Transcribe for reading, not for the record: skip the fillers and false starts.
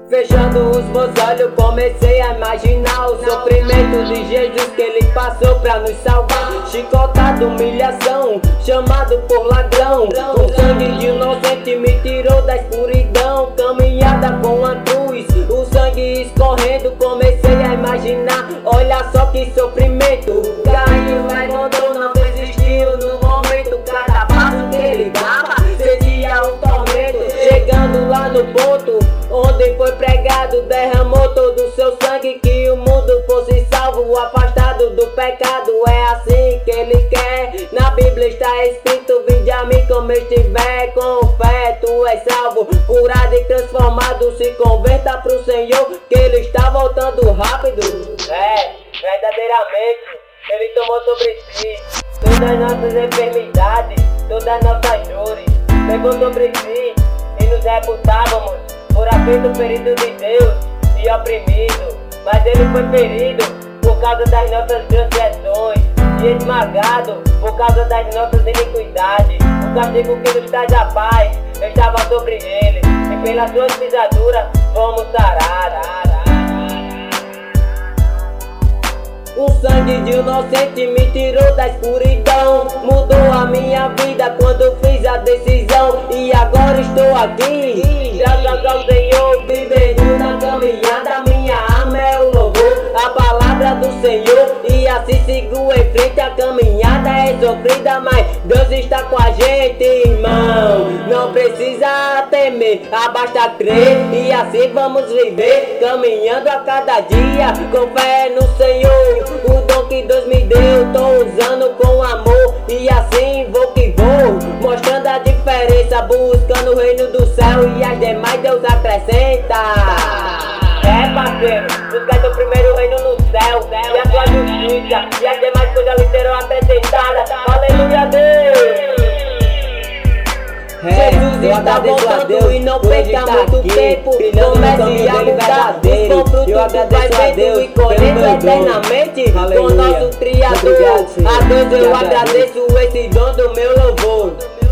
Fechando os meus olhos, comecei a imaginar o sofrimento de Jesus que ele passou pra nos salvar. Chicotado, humilhação, chamado por ladrão. O sangue de inocente me tirou da escuridão. Caminhada com a cruz, o sangue escorrendo. Comecei a imaginar, olha só que sofrimento. Caiu, levantou, não desistiu no momento. Cada passo que ele dava, sentia um tormento. Chegando lá no ponto onde foi pregado, derramou todo o seu sangue, que o mundo fosse salvo, afastado do pecado. É assim que ele quer, na Bíblia está escrito: vinde a mim como estiver, com fé tu és salvo, curado e transformado. Se converta pro Senhor, que ele está voltando rápido. Verdadeiramente ele tomou sobre si todas as nossas enfermidades, todas as nossas dores, levou sobre si e nos reputávamos por afeto, ferido de Deus e oprimido. Mas ele foi ferido por causa das nossas transgressões e esmagado por causa das nossas iniquidades. O castigo que nos traz a paz estava sobre ele, e pelas suas pisaduras fomos sarados. O sangue de inocente me tirou da escuridão, mudou a minha vida quando fiz a decisão. E agora estou aqui, graças ao Senhor, vivendo na caminhada. Minha alma é o louvor, a palavra do Senhor, e assim sigo em frente. A caminhada é sofrida, mas Deus está com a gente, irmão. Não precisa temer, basta crer, e assim vamos viver, caminhando a cada dia com fé no Senhor. O dom que Deus me deu, tô usando com amor, e assim vou que vou, mostrando a diferença, buscando o reino do céu, e as demais Deus acrescenta. Parceiro, buscar teu primeiro reino no céu, e a tua justiça, e as demais coisas lhe serão acrescentadas. Aleluia, Deus! Jesus está voltando e não perca muito tempo. Comece a mudar, os bons frutos vai vendo e colhendo eternamente com nosso Criador. A Deus eu agradeço esse dom do meu louvor.